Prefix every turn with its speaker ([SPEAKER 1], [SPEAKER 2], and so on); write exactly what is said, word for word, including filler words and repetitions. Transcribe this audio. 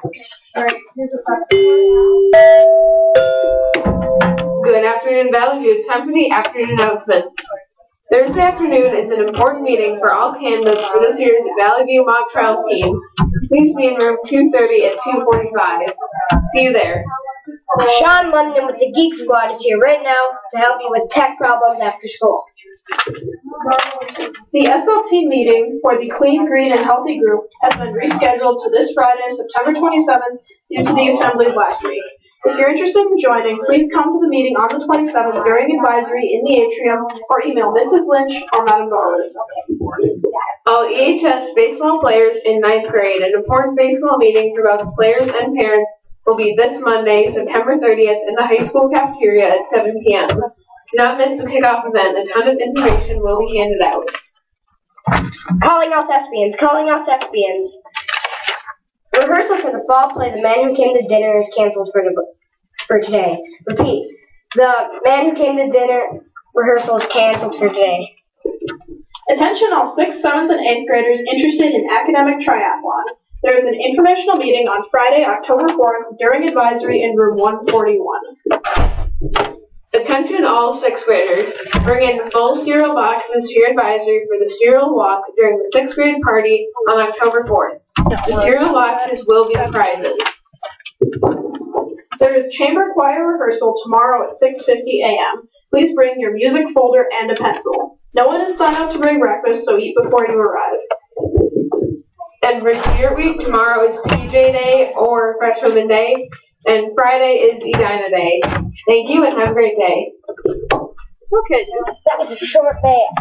[SPEAKER 1] Alright, here's a fact.
[SPEAKER 2] Good afternoon, Valley View. It's time for the afternoon announcements. Thursday afternoon is an important meeting for all candidates for this year's Valley View mock trial team. Please be in room two thirty at two forty-five. See you there.
[SPEAKER 3] Sean London with the Geek Squad is here right now to help you with tech problems after school.
[SPEAKER 1] The S L T meeting for the Clean, Green, and Healthy group has been rescheduled to this Friday, September twenty-seventh, due to the assemblies last week. If you're interested in joining, please come to the meeting on the twenty-seventh during advisory in the atrium or email Missus Lynch or Madam Norwood.
[SPEAKER 2] All E H S baseball players in ninth grade, an important baseball meeting for both players and parents, will be this Monday, September thirtieth, in the high school cafeteria at seven p m Do not miss the kickoff event. A ton of information will be handed out.
[SPEAKER 3] Calling all thespians, calling all thespians. Rehearsal for the fall play The Man Who Came to Dinner is canceled for, the, for today. Repeat, The Man Who Came to Dinner rehearsal is canceled for today.
[SPEAKER 1] Attention all sixth, seventh, and eighth graders interested in academic triathlon. There is an informational meeting on Friday, October fourth, during advisory in room one forty-one.
[SPEAKER 2] Attention all sixth graders. Bring in full cereal boxes to your advisory for the cereal walk during the sixth grade party on October fourth. The cereal boxes will be the prizes.
[SPEAKER 1] There is chamber choir rehearsal tomorrow at six fifty a m Please bring your music folder and a pencil. No one is signed up to bring breakfast, so eat before you arrive.
[SPEAKER 2] And for Spirit Week, tomorrow is P J Day or Freshwoman Day, and Friday is Edina Day. Thank you and have a great day.
[SPEAKER 1] It's okay, dude.
[SPEAKER 3] That was a short day.